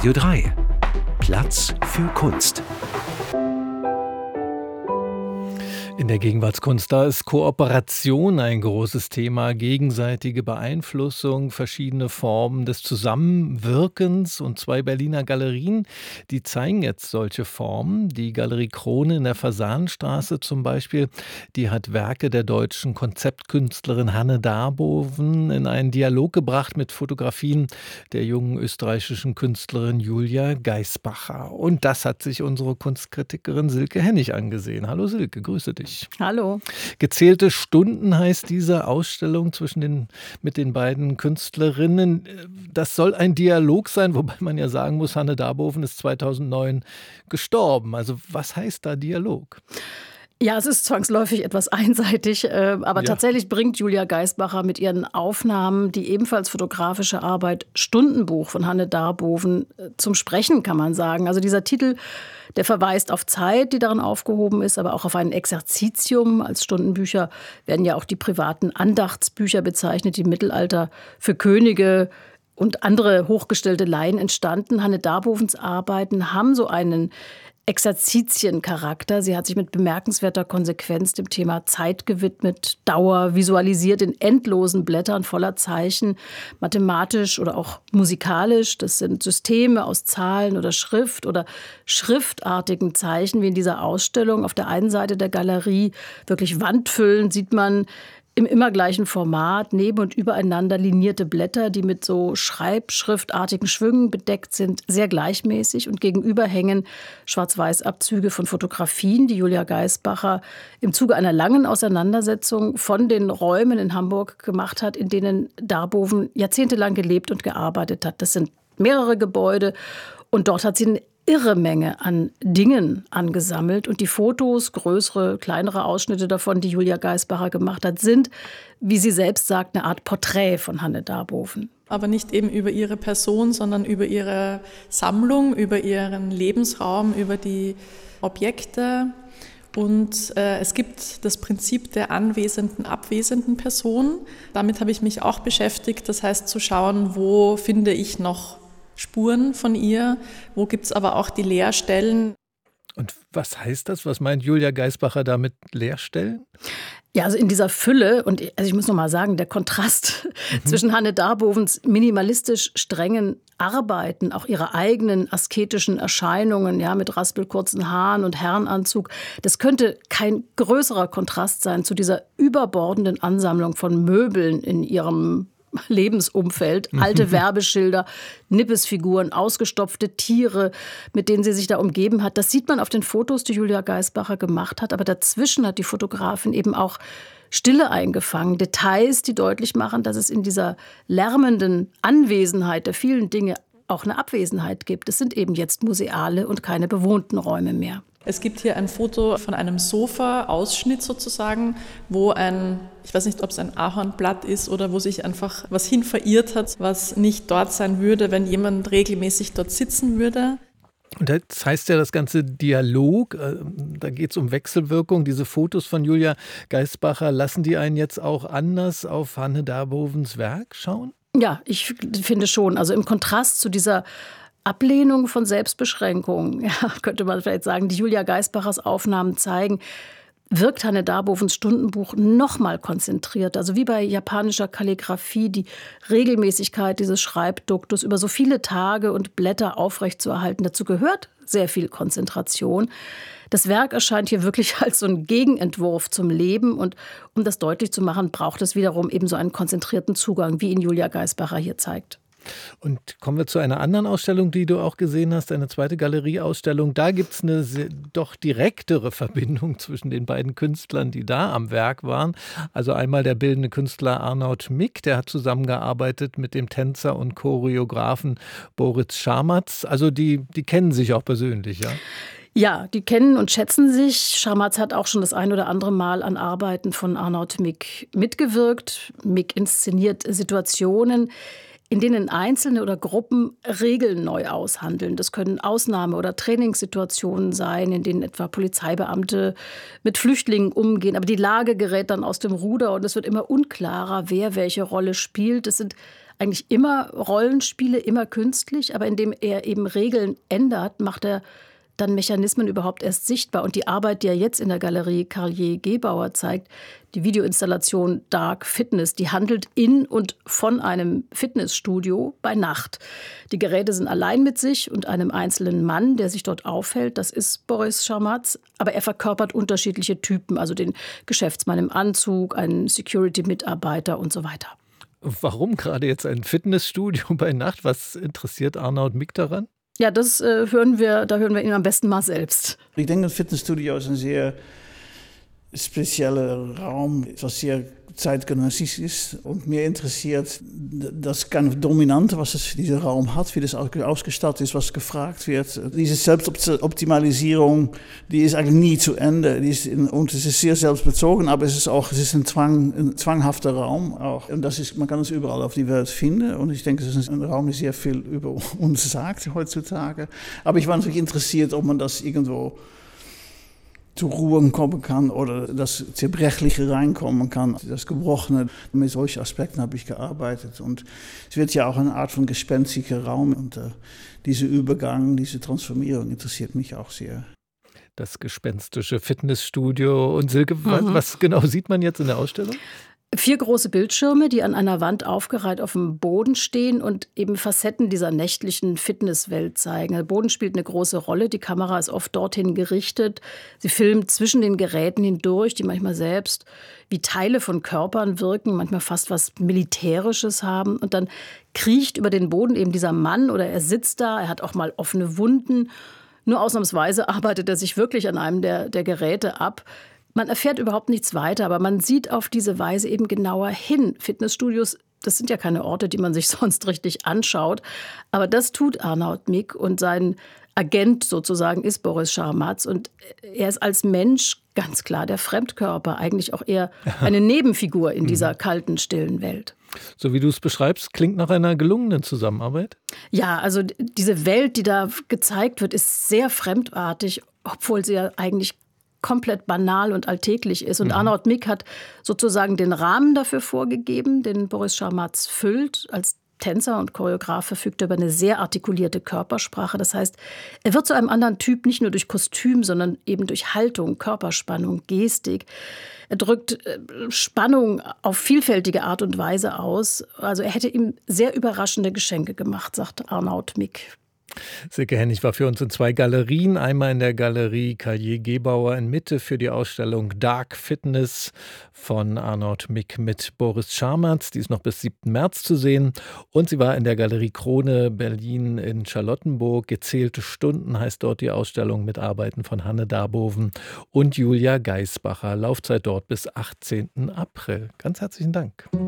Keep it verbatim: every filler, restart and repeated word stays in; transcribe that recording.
Radio drei. Platz für Kunst. In der Gegenwartskunst, da ist Kooperation ein großes Thema, gegenseitige Beeinflussung, verschiedene Formen des Zusammenwirkens. Und zwei Berliner Galerien, die zeigen jetzt solche Formen. Die Galerie Krone in der Fasanenstraße zum Beispiel, die hat Werke der deutschen Konzeptkünstlerin Hanne Darboven in einen Dialog gebracht mit Fotografien der jungen österreichischen Künstlerin Julia Geisbacher. Und das hat sich unsere Kunstkritikerin Silke Hennig angesehen. Hallo Silke, grüße dich. Hallo. Gezählte Stunden heißt diese Ausstellung zwischen den, mit den beiden Künstlerinnen. Das soll ein Dialog sein, wobei man ja sagen muss, Hanne Darboven ist zweitausendneun gestorben. Also was heißt da Dialog? Ja, es ist zwangsläufig etwas einseitig, äh, aber Ja. tatsächlich bringt Julia Geisbacher mit ihren Aufnahmen die ebenfalls fotografische Arbeit Stundenbuch von Hanne Darboven äh, zum Sprechen, kann man sagen. Also dieser Titel, der verweist auf Zeit, die darin aufgehoben ist, aber auch auf ein Exerzitium. Als Stundenbücher werden ja auch die privaten Andachtsbücher bezeichnet, die im Mittelalter für Könige und andere hochgestellte Laien entstanden. Hanne Darbovens Arbeiten haben so einen Exerzitiencharakter. Sie hat sich mit bemerkenswerter Konsequenz dem Thema Zeit gewidmet, Dauer visualisiert in endlosen Blättern voller Zeichen, mathematisch oder auch musikalisch. Das sind Systeme aus Zahlen oder Schrift oder schriftartigen Zeichen, wie in dieser Ausstellung. Auf der einen Seite der Galerie, wirklich wandfüllend, sieht man im immer gleichen Format neben und übereinander linierte Blätter, die mit so schreibschriftartigen Schwüngen bedeckt sind, sehr gleichmäßig. Und gegenüber hängen Schwarz-Weiß-Abzüge von Fotografien, die Julia Geisbacher im Zuge einer langen Auseinandersetzung von den Räumen in Hamburg gemacht hat, in denen Darboven jahrzehntelang gelebt und gearbeitet hat. Das sind mehrere Gebäude und dort hat sie eine irre Menge an Dingen angesammelt. Und die Fotos, größere, kleinere Ausschnitte davon, die Julia Geisbacher gemacht hat, sind, wie sie selbst sagt, eine Art Porträt von Hanne Darboven. Aber nicht eben über ihre Person, sondern über ihre Sammlung, über ihren Lebensraum, über die Objekte. Und äh, es gibt das Prinzip der anwesenden, abwesenden Person. Damit habe ich mich auch beschäftigt. Das heißt, zu schauen, wo finde ich noch Spuren von ihr, wo gibt es aber auch die Leerstellen. Und was heißt das? Was meint Julia Geisbacher damit Leerstellen? Ja, also in dieser Fülle, und also ich muss noch mal sagen, der Kontrast mhm. zwischen Hanne Darbovens minimalistisch strengen Arbeiten, auch ihre eigenen asketischen Erscheinungen, ja, mit raspelkurzen Haaren und Herrenanzug, das könnte kein größerer Kontrast sein zu dieser überbordenden Ansammlung von Möbeln in ihrem Lebensumfeld, alte Werbeschilder, Nippesfiguren, ausgestopfte Tiere, mit denen sie sich da umgeben hat. Das sieht man auf den Fotos, die Julia Geisbacher gemacht hat. Aber dazwischen hat die Fotografin eben auch Stille eingefangen, Details, die deutlich machen, dass es in dieser lärmenden Anwesenheit der vielen Dinge auch eine Abwesenheit gibt. Es sind eben jetzt museale und keine bewohnten Räume mehr. Es gibt hier ein Foto von einem Sofa-Ausschnitt sozusagen, wo ein, ich weiß nicht, ob es ein Ahornblatt ist oder wo sich einfach was hin verirrt hat, was nicht dort sein würde, wenn jemand regelmäßig dort sitzen würde. Und das heißt ja das ganze Dialog, da geht es um Wechselwirkung. Diese Fotos von Julia Geisbacher, lassen die einen jetzt auch anders auf Hanne Darbovens Werk schauen? Ja, ich finde schon. Also im Kontrast zu dieser Ablehnung von Selbstbeschränkung, ja, könnte man vielleicht sagen, die Julia Geisbachers Aufnahmen zeigen, wirkt Hanne Darbovens Stundenbuch noch mal konzentriert. Also wie bei japanischer Kalligraphie, die Regelmäßigkeit dieses Schreibduktus über so viele Tage und Blätter aufrechtzuerhalten. Dazu gehört sehr viel Konzentration. Das Werk erscheint hier wirklich als so ein Gegenentwurf zum Leben. Und um das deutlich zu machen, braucht es wiederum eben so einen konzentrierten Zugang, wie ihn Julia Geisbacher hier zeigt. Und kommen wir zu einer anderen Ausstellung, die du auch gesehen hast, eine zweite Galerieausstellung. Da gibt es eine sehr, doch direktere Verbindung zwischen den beiden Künstlern, die da am Werk waren. Also einmal der bildende Künstler Arnaud Mick, der hat zusammengearbeitet mit dem Tänzer und Choreografen Boris Schamatz. Also die, die kennen sich auch persönlich, ja? Ja, die kennen und schätzen sich. Schamatz hat auch schon das ein oder andere Mal an Arbeiten von Arnaud Mick mitgewirkt. Mick inszeniert Situationen, in denen Einzelne oder Gruppen Regeln neu aushandeln. Das können Ausnahme- oder Trainingssituationen sein, in denen etwa Polizeibeamte mit Flüchtlingen umgehen. Aber die Lage gerät dann aus dem Ruder und es wird immer unklarer, wer welche Rolle spielt. Es sind eigentlich immer Rollenspiele, immer künstlich, aber indem er eben Regeln ändert, macht er dann Mechanismen überhaupt erst sichtbar. Und die Arbeit, die er jetzt in der Galerie Carlier-Gebauer zeigt, die Videoinstallation Dark Fitness, die handelt in und von einem Fitnessstudio bei Nacht. Die Geräte sind allein mit sich und einem einzelnen Mann, der sich dort aufhält. Das ist Boris Charmatz, aber er verkörpert unterschiedliche Typen, also den Geschäftsmann im Anzug, einen Security-Mitarbeiter und so weiter. Warum gerade jetzt ein Fitnessstudio bei Nacht? Was interessiert Arnaud Mick daran? Ja, das äh, hören wir, da hören wir ihn am besten mal selbst. Ich denke, ein Fitnessstudio ist ein sehr spezieller Raum, was sehr zeitgenössisch ist. Und mir interessiert das ganz Dominante, was es, dieser Raum hat, wie das ausgestattet ist, was gefragt wird. Diese Selbstoptimalisierung, die ist eigentlich nie zu Ende. Die ist in, und es ist sehr selbstbezogen, aber es ist auch es ist ein, Zwang, ein zwanghafter Raum. Auch. Und das ist, man kann es überall auf die Welt finden. Und ich denke, es ist ein Raum, der sehr viel über uns sagt heutzutage. Aber ich war natürlich interessiert, ob man das irgendwo zur Ruhe kommen kann oder das Zerbrechliche reinkommen kann, das Gebrochene. Mit solchen Aspekten habe ich gearbeitet. Und es wird ja auch eine Art von gespenstiger Raum. Und äh, dieser Übergang, diese Transformierung interessiert mich auch sehr. Das gespenstische Fitnessstudio. Und Silke, mhm. was, was genau sieht man jetzt in der Ausstellung? Vier große Bildschirme, die an einer Wand aufgereiht auf dem Boden stehen und eben Facetten dieser nächtlichen Fitnesswelt zeigen. Der Boden spielt eine große Rolle. Die Kamera ist oft dorthin gerichtet. Sie filmt zwischen den Geräten hindurch, die manchmal selbst wie Teile von Körpern wirken, manchmal fast was Militärisches haben. Und dann kriecht über den Boden eben dieser Mann oder er sitzt da. Er hat auch mal offene Wunden. Nur ausnahmsweise arbeitet er sich wirklich an einem der, der Geräte ab. Man erfährt überhaupt nichts weiter, aber man sieht auf diese Weise eben genauer hin. Fitnessstudios, das sind ja keine Orte, die man sich sonst richtig anschaut. Aber das tut Arnaud Mick und sein Agent sozusagen ist Boris Charmatz. Und er ist als Mensch ganz klar der Fremdkörper, eigentlich auch eher eine Nebenfigur in dieser kalten, stillen Welt. So wie du es beschreibst, klingt nach einer gelungenen Zusammenarbeit. Ja, also diese Welt, die da gezeigt wird, ist sehr fremdartig, obwohl sie ja eigentlich komplett banal und alltäglich ist. Und mhm. Arnaud Mick hat sozusagen den Rahmen dafür vorgegeben, den Boris Charmatz füllt. Als Tänzer und Choreograf verfügt er über eine sehr artikulierte Körpersprache. Das heißt, er wird zu einem anderen Typ, nicht nur durch Kostüm, sondern eben durch Haltung, Körperspannung, Gestik. Er drückt Spannung auf vielfältige Art und Weise aus. Also er hätte ihm sehr überraschende Geschenke gemacht, sagt Arnaud Mick. Silke Hennig war für uns in zwei Galerien. Einmal in der Galerie Carlier-Gebauer in Mitte für die Ausstellung Dark Fitness von Arnaud Mick mit Boris Charmatz. Die ist noch bis siebten März zu sehen. Und sie war in der Galerie Krone Berlin in Charlottenburg. Gezählte Stunden heißt dort die Ausstellung mit Arbeiten von Hanne Darboven und Julia Geisbacher. Laufzeit dort bis achtzehnten April. Ganz herzlichen Dank.